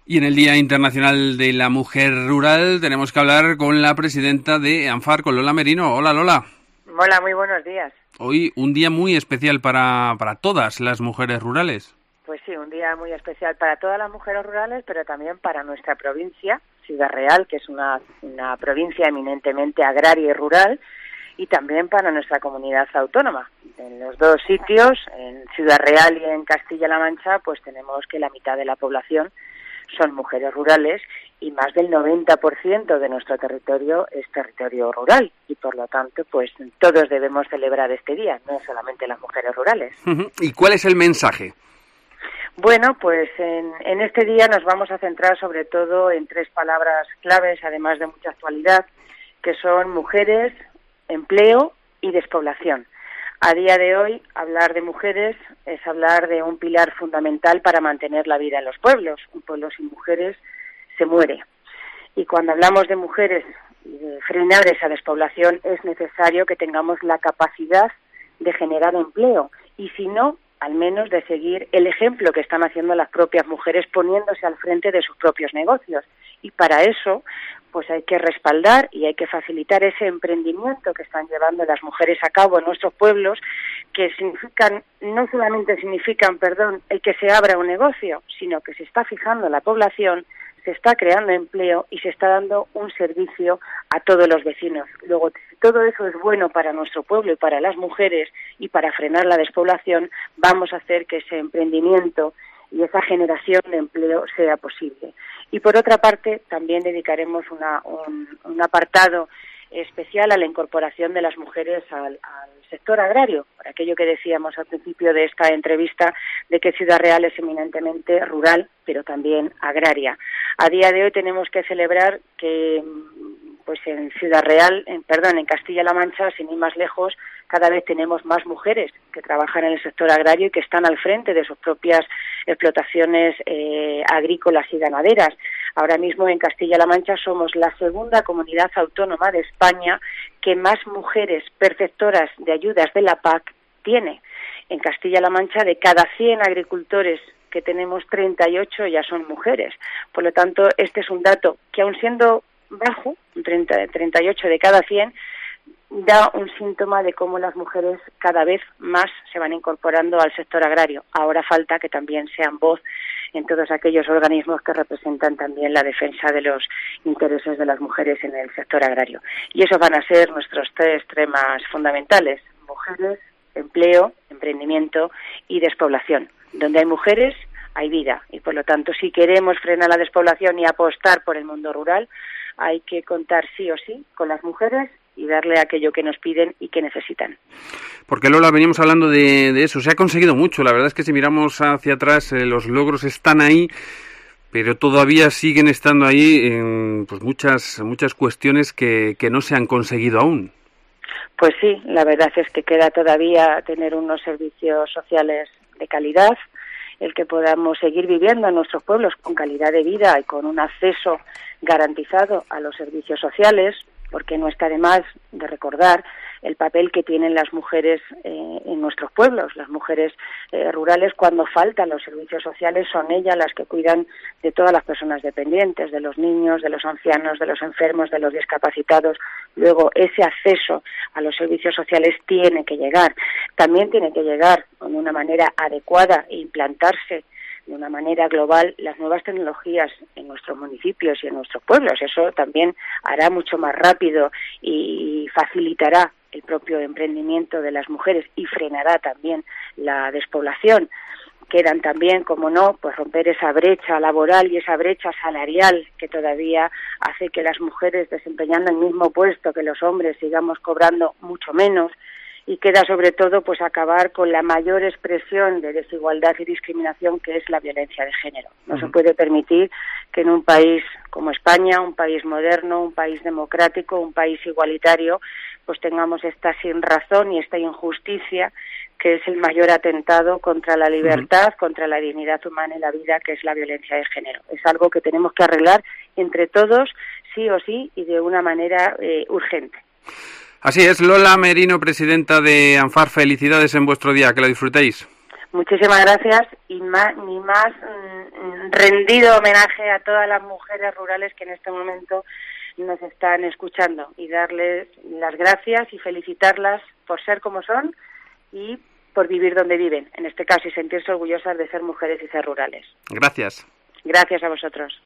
Y en el Día Internacional de la Mujer Rural tenemos que hablar con la presidenta de ANFAR, con Lola Merino. Hola, Lola. Hola, muy buenos días. Hoy un día muy especial para todas las mujeres rurales. Pues sí, un día muy especial para todas las mujeres rurales, pero también para nuestra provincia, Ciudad Real, que es una provincia eminentemente agraria y rural, y también para nuestra comunidad autónoma. En los dos sitios, en Ciudad Real y en Castilla-La Mancha, pues tenemos que la mitad de la población son mujeres rurales y más del 90% de nuestro territorio es territorio rural y por lo tanto pues todos debemos celebrar este día, no solamente las mujeres rurales. ¿Y cuál es el mensaje? Bueno, pues en este día nos vamos a centrar sobre todo en tres palabras claves, además de mucha actualidad, que son mujeres, empleo y despoblación. A día de hoy, hablar de mujeres es hablar de un pilar fundamental para mantener la vida en los pueblos. Un pueblo sin mujeres se muere. Y cuando hablamos de mujeres y de frenar esa despoblación, es necesario que tengamos la capacidad de generar empleo. Y si no, al menos de seguir el ejemplo que están haciendo las propias mujeres poniéndose al frente de sus propios negocios. Y para eso, pues hay que respaldar y hay que facilitar ese emprendimiento que están llevando las mujeres a cabo en nuestros pueblos, que no solamente significan, el que se abra un negocio, sino que se está fijando la población, se está creando empleo y se está dando un servicio a todos los vecinos. Luego, si todo eso es bueno para nuestro pueblo y para las mujeres y para frenar la despoblación, vamos a hacer que ese emprendimiento y esa generación de empleo sea posible. Y por otra parte, también dedicaremos un apartado especial a la incorporación de las mujeres al sector agrario, por aquello que decíamos al principio de esta entrevista, de que Ciudad Real es eminentemente rural, pero también agraria. A día de hoy tenemos que celebrar que pues en Ciudad Real, en Castilla-La Mancha, sin ir más lejos, cada vez tenemos más mujeres que trabajan en el sector agrario y que están al frente de sus propias explotaciones agrícolas y ganaderas. Ahora mismo en Castilla-La Mancha somos la segunda comunidad autónoma de España que más mujeres perceptoras de ayudas de la PAC tiene. En Castilla-La Mancha, de cada 100 agricultores que tenemos, 38 ya son mujeres. Por lo tanto, este es un dato que, aun siendo bajo, 38 de cada 100, da un síntoma de cómo las mujeres cada vez más se van incorporando al sector agrario. Ahora falta que también sean voz en todos aquellos organismos que representan también la defensa de los intereses de las mujeres en el sector agrario. Y esos van a ser nuestros tres temas fundamentales: mujeres, empleo, emprendimiento y despoblación. Donde hay mujeres, hay vida. Y por lo tanto, si queremos frenar la despoblación y apostar por el mundo rural, hay que contar sí o sí con las mujeres y darle aquello que nos piden y que necesitan. Porque, Lola, venimos hablando de eso. Se ha conseguido mucho. La verdad es que si miramos hacia atrás, los logros están ahí, pero todavía siguen estando ahí pues muchas cuestiones que no se han conseguido aún. Pues sí, la verdad es que queda todavía tener unos servicios sociales de calidad, el que podamos seguir viviendo en nuestros pueblos con calidad de vida y con un acceso garantizado a los servicios sociales, porque no está de más de recordar el papel que tienen las mujeres en nuestros pueblos. Las mujeres rurales, cuando faltan los servicios sociales, son ellas las que cuidan de todas las personas dependientes, de los niños, de los ancianos, de los enfermos, de los discapacitados. Luego, ese acceso a los servicios sociales tiene que llegar. También tiene que llegar de una manera adecuada e implantarse de una manera global las nuevas tecnologías en nuestros municipios y en nuestros pueblos. Eso también hará mucho más rápido y facilitará el propio emprendimiento de las mujeres y frenará también la despoblación. Quedan también, como no, pues romper esa brecha laboral y esa brecha salarial que todavía hace que las mujeres, desempeñando el mismo puesto que los hombres, sigamos cobrando mucho menos. Y queda sobre todo pues acabar con la mayor expresión de desigualdad y discriminación, que es la violencia de género. No se puede permitir que en un país como España, un país moderno, un país democrático, un país igualitario, pues tengamos esta sinrazón y esta injusticia, que es el mayor atentado contra la libertad, contra la dignidad humana y la vida, que es la violencia de género. Es algo que tenemos que arreglar entre todos, sí o sí, y de una manera urgente. Así es, Lola Merino, presidenta de ANFAR, felicidades en vuestro día, que lo disfrutéis. Muchísimas gracias y ni más rendido homenaje a todas las mujeres rurales que en este momento nos están escuchando y darles las gracias y felicitarlas por ser como son y por vivir donde viven, en este caso, y sentirse orgullosas de ser mujeres y ser rurales. Gracias. Gracias a vosotros.